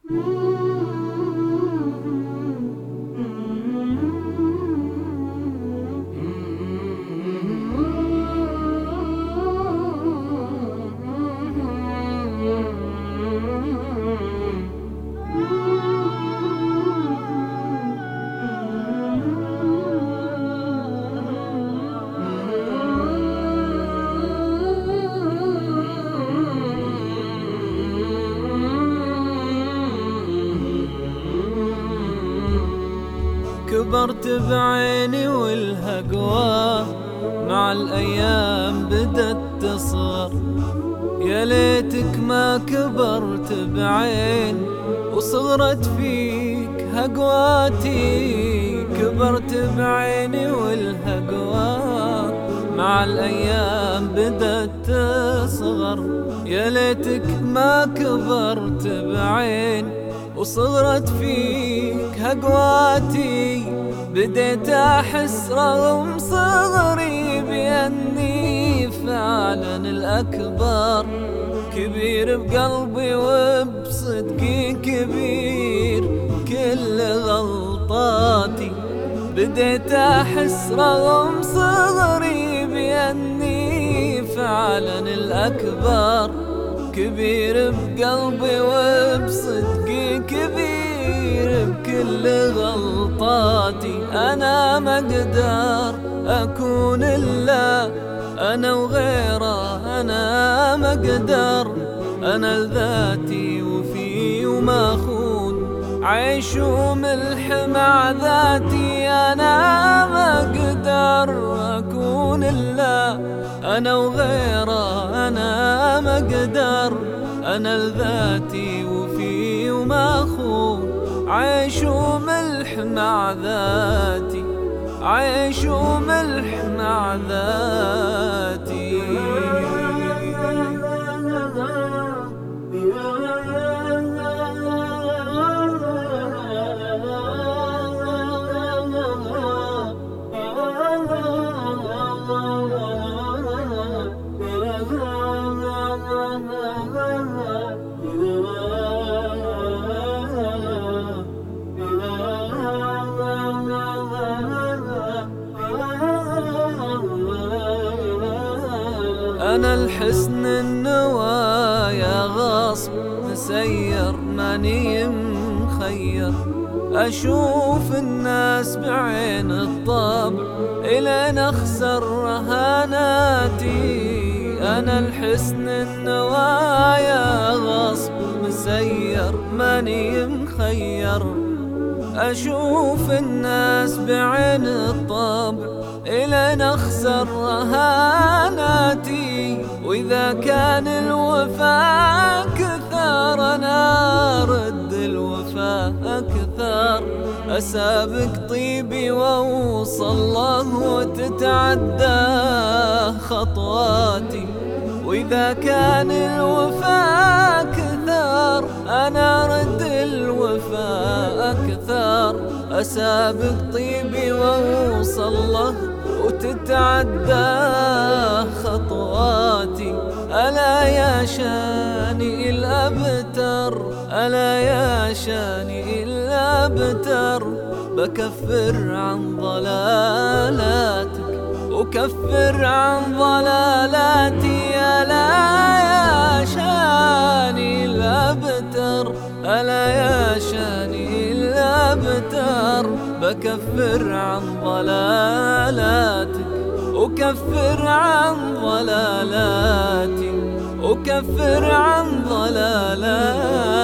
كبرت بعيني والهقوى مع الأيام بدت تصغر. يا ليتك ما كبرت بعين وصغرت فيك هقواتي. كبرت بعيني والهقوى مع الأيام بدت تصغر. يا ليتك ما كبرت بعين وصغرت فيك هقواتي. بديت أحس رغم صغري بأني فعلا الأكبر، كبير بقلبي وبصدقي كبير كل غلطاتي. بديت أحس رغم صغري بأني فعلا الأكبر، كبير بقلبي وبصدقي كبير بكل غلطاتي. أنا ما أقدر أكون إلا أنا وغيره، أنا ما أقدر أنا لذاتي وفي وما أخون عيش وملح مع ذاتي. أنا ما أقدر أكون إلا أنا وغيره، أنا ما أقدر أنا لذاتي وفي وما أخون عيش وملح مع ذاتي، عيش وملح مع ذاتي. أنا الحسن النوايا غصب مسير ماني مخير. أشوف الناس بعين الطبع إلين أخسر رهاناتي. أنا الحسن النوايا غصب مسير ماني مخير. أشوف الناس بعين الطبع إلين أخسر رهاناتي. وإذا كان الوفاء كثر أنا أرد الوفاء أكثر. أسابق طيبي وأوصل له وتتعدى خطواتي. وإذا كان الوفاء كثر أنا أرد الوفاء أكثر. أسابق طيبي وأوصل له وتتعدى خطواتي. ألا يا شاني الأبتر، ألا يا شاني الأبتر، بكفر عن ضلالاتك وكفر عن ضلالاتي. ألا يا شاني الأبتر، ألا يا شاني الأبتر، بكفر عن ضلالاتك وكفر عن ضلالاتي وكفر عن ضلالاتي.